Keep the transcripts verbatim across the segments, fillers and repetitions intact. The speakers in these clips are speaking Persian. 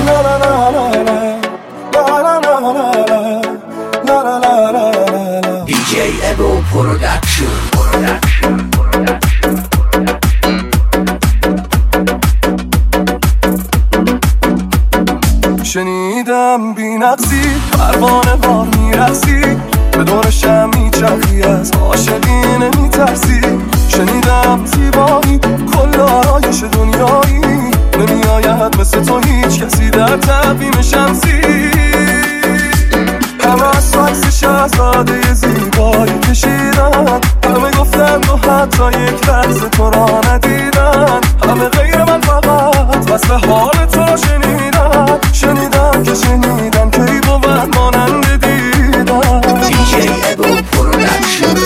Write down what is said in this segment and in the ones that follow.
دی جی ابو پرودکشن. شنیدم بی نقصی پروانه وار میرسی، به دور شم میچرخی از عاشقی نمیترسی. شنیدم زیبایی کل آرایش دنیایی، نمیآید مثل تو هیچ کسی در تقویم شمسی. همه از تو عکس شهزاده زیبایی کشیدن، همه گفتن و حتی یک لحظه تو را ندیدن. همه غیر من فقط وصف حال تو را شنیدن. شنیدم که شنیدم که ای بود مانند دیدن. دی جی ابو پرودکشن.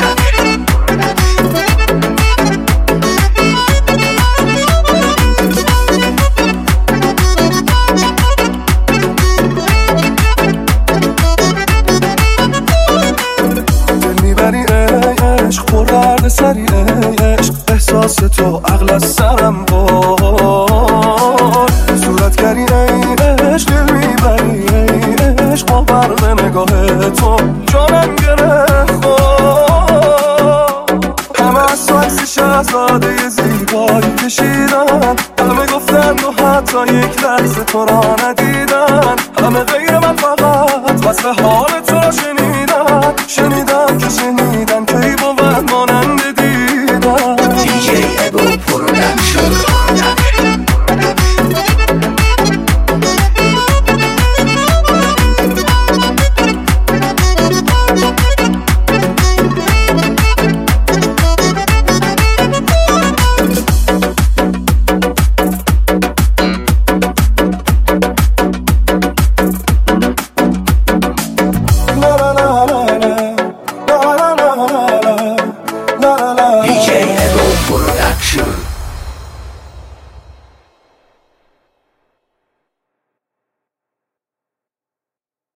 درد سری عشق احساس تو عقل از سرم برد. صورتگری ای عشق دل میبری ای عشق با برق نگاه تو جانم گرفت. همه از تو عکس شهزاده زیبایی کشیدن، همه گفتن و حتی یک لحظه تو را ندیدن. همه غیر من فقط وصف حال تو را شنیدن. شنیدن